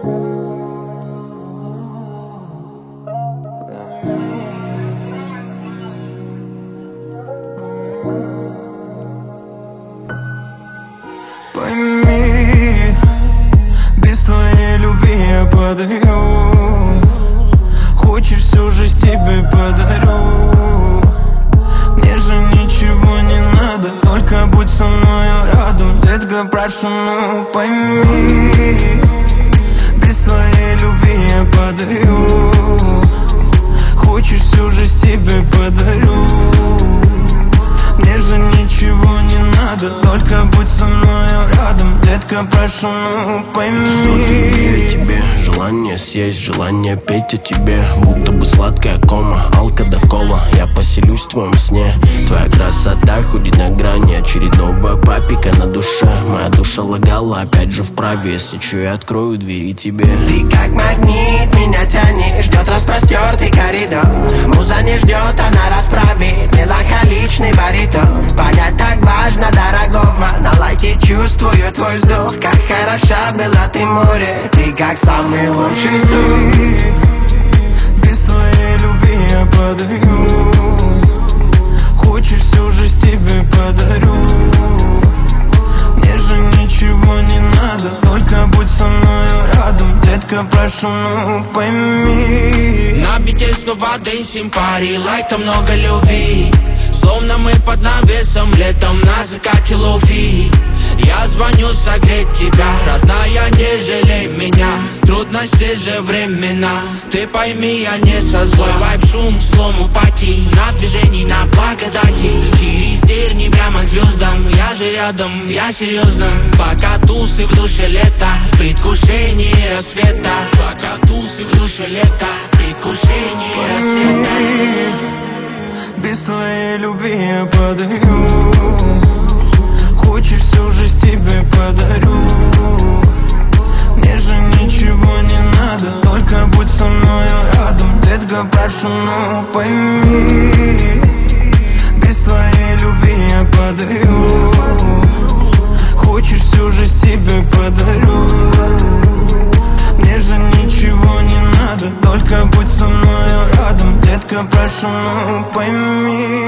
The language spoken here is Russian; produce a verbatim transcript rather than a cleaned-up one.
Пойми, без твоей любви я падаю. Хочешь, всю жизнь тебе подарю. Мне же ничего не надо, только будь со мною рядом. Детка, прошу, ну пойми, без твоей любви я падаю. Хочешь, всю жизнь тебе подарю. Мне же ничего не надо, только будь со мною рядом. Детка, прошу, ну пойми. Это что тебе? Желание съесть, желание петь о тебе. Будто бы сладкая кома, алка до кола. Я поселюсь в твоем сне. Твоя красота ходит на грани очередного папика на душе. Моя душа лагала, опять же вправе. Если чё, я открою двери тебе. Ты как магнит, меня тянет. Ждет распростертый коридор. Муза не ждет, она расправит. Меланхоличный баритон. Понять так важно, дорогого. На лайке чувствую твой вздох. Как хороша была ты, море. Ты как самый лучший сон. Без твоей любви я падаю. Хочешь, всю жизнь тебе подарю. Мне же ничего не надо, только будь со мною рядом. Детка, прошу, ну пойми. На бите снова дэнсим пари, лайта много любви. Словно мы под навесом, летом на закате лофи. Я звоню согреть тебя, родная, не жалей меня. Трудности же времена, ты пойми, я не со зла. Вайб, шум, слому пати, на движении, на благодати. Через терни прямо к звездам, я же рядом, я серьезно. Пока тусы в душе лета, предвкушение рассвета. Пока тусы в душе лета, предвкушение рассвета. Без твоей любви я падаю. Хочешь, всю жизнь тебе подарю. Мне же ничего не надо, только будь со мною рядом. Детка, прошу, ну пойми, без твоей любви я падаю. Хочешь, всю жизнь тебе подарю. Мне же ничего не надо, только будь со мною рядом. Детка, прошу, ну пойми.